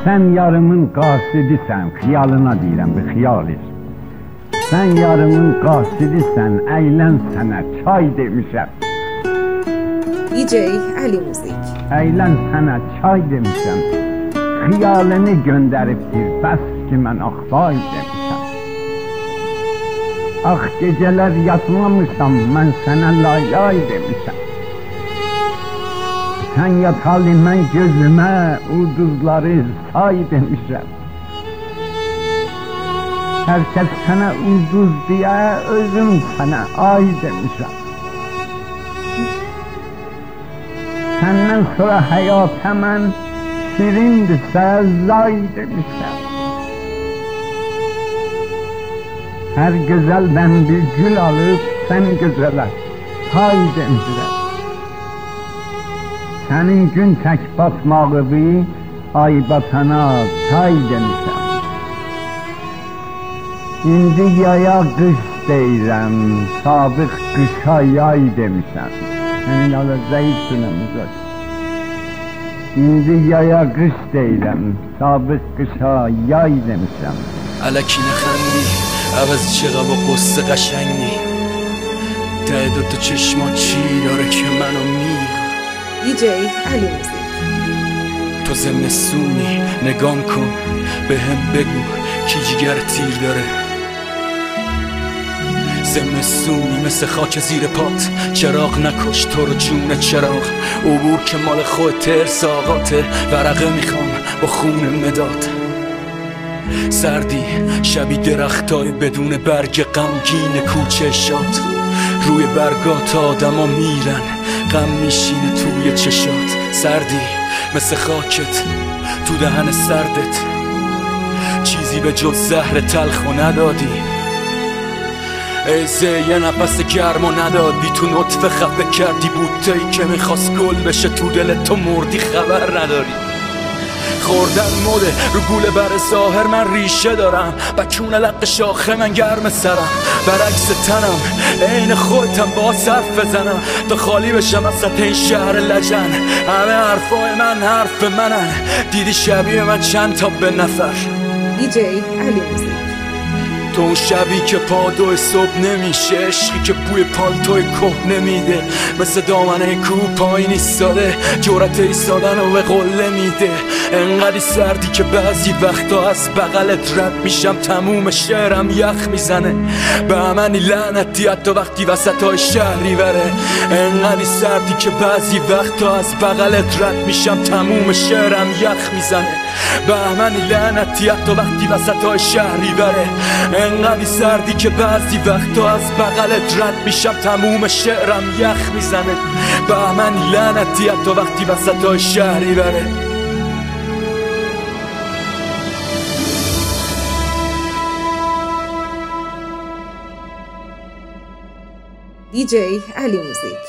Sen yarımın qasidisən, xiyalına deyirəm, bir xiyal et. Sen yarımın qasidisən, əylən sənə çay demişəm. DJ Ali Müzik. Əylən sənə çay demişəm. Xiyalını göndəribdir, bəs ki mən axvay demişəm. Ax gecələr yatmamışam, mən sənə lay demişəm. Sen yatalı mən gözümə ulduzları say demişəm. Herkes sənə ulduz diye, özüm sənə ay demişəm. Səndən sonra həyata mən şirindirsə zay demişəm. Her güzelden bir gül alıp sen güzele hay demişəm. Senin gün tək batmağı ay batana say demişəm. İndi yaya qış deyirəm, sabıq qışa yay demişəm. Senin adı zayıf sünəmizdir. İndi yaya qış deyirəm, sabıq qışa yay demişəm. الکی نخندی عوض چقدر و قصه قشنگی ته دوتا چشما چی داره که منو میگه DJ Ali Müzik. تو زمستونی نگام کن به هم بگو کی جگر تیر داره زمستونی مثل خاک زیر پات چراغ نکش تو رو جون چراغ عبور که مال خود ترس آقاته ورقه میخوام با خون مداد سردی شبی درختای بدون برگ غمگین کوچه شاد روی برگات آدم ها میرن غم میشینه توی چشات سردی مثل خاکت تو دهن سردت چیزی به جز زهر تلخو ندادی ایزه یه نفس گرمو ندادی تو نطفه خفه کردی بوتهی که میخواست گل بشه تو دلت تو مردی خبر نداری خوردن مده رو گوله بر ظاهر من ریشه دارم بکون لق شاخه من گرم سرم برعکس تنم عین خودتم با صرف بزنم تا خالی بشم از سطح این شهر لجن همه حرفای من حرف منن دیدی شبیه من چند تا به نفر DJ Ali Müzik. تو اون شبی که پادوی صبح نمیشه عشقی که بوی پالتوی که نمیده مثل دامنه کوه پایین ایستاده جرأت ایستادن رو به قله میده انقدی سردی که بعضی وقتا از بغلت رد میشم تموم شعرم یخ میزنه به همنی لعنتی حتی وقتی وسط های شهری بره انقدی سردی که بعضی وقتا از بغلت رد میشم تموم شعرم یخ میزنه به همنی لعنتی حتی وقتی وسط های شهری بره انقدی سردی که بعضی وقتا از بغلت رد میشم تموم شعرم یخ میزنه بهمنی لعنتی حتی وقتی وسط های شهری بره DJ Ali Müzik.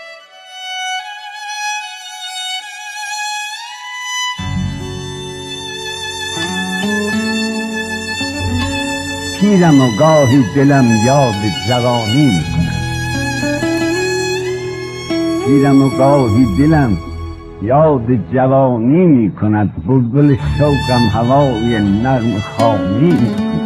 پیرم و گاهی دلم یاد جوانی میکند پیرم و گاهی دلم یاد جوانی میکند بلبل شوقم هوای نرم خوانی میکند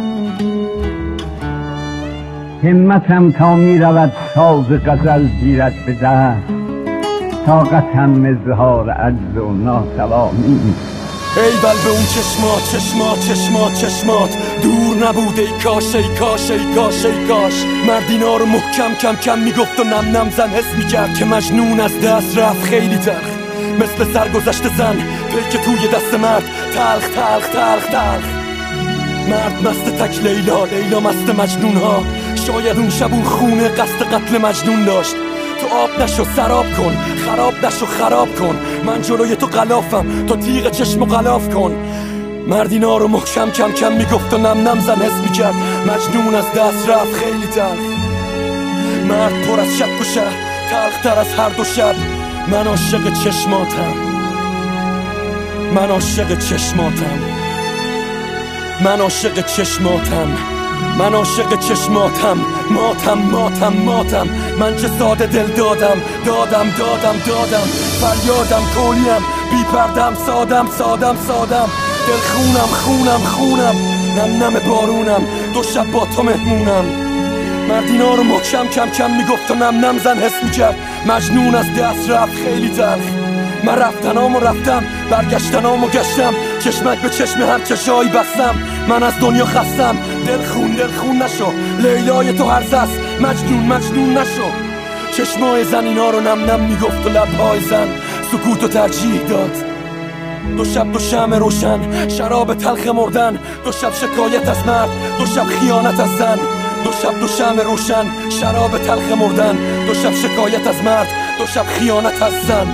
همتم تا میرود ساز غزل گیرد به دست طاقتم اظهار عجز و ناتوانی میکند ایول به اون چشمات دور نبود ای کاش ای کاش ای کاش ای کاش مردینا رو محکم کم کم میگفت و نم نم زن حس میکرد که مجنون از دست رفت خیلی تلخ مثل سرگذشت زن پیک توی دست مرد تلخ تلخ تلخ تلخ مرد مست تک لیلا مست مجنون ها شاید اون شب اون خونه قصد قتل مجنون داشت تو آب نشو سراب کن خراب نشو خراب کن من جلوی تو غلافم تو تیغ چشمو غلاف کن مردینا رو محکم کم کم میگفت و نم نم زن حس میکرد مجنون از دست رفت خیلی تلخ مرد پر از شک و شهر تلخ تر از هر دو شب من عاشق چشماتم من عاشق چشماتم من عاشق چشماتم من عاشق چشماتم ماتم من چه ساده دل دادم فریادم کولیم بی پردم سادم دل خونم نم نم بارونم، دو شب با تو مهمونم. مردینا رو محکم کم کم میگفت و نم نم زن حس میکرد، مجنون از دست رفت خیلی تلخ. من رفتنامو رفتم، برگشتنامو گشتم، چشمک به چشم هر چشایی بستم. من از دنیا خستم، دل خون نشو، لیلای تو هرز است، مجنون نشو. چشمای زن اینا رو نم نم میگفت و لبهای زن سکوتو ترجیح داد. دو شب دو شمع روشن، شراب تلخ مردن، دو شب شکایت از مرد، دو شب خیانت از زن. دو شب دو شمع روشن، شراب تلخ مردن، دو شب شکایت از مرد، دو شب خیانت از زن.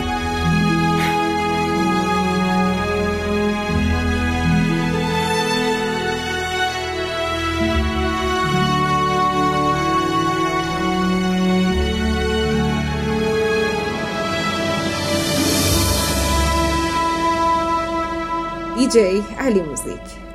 DJ Ali Music.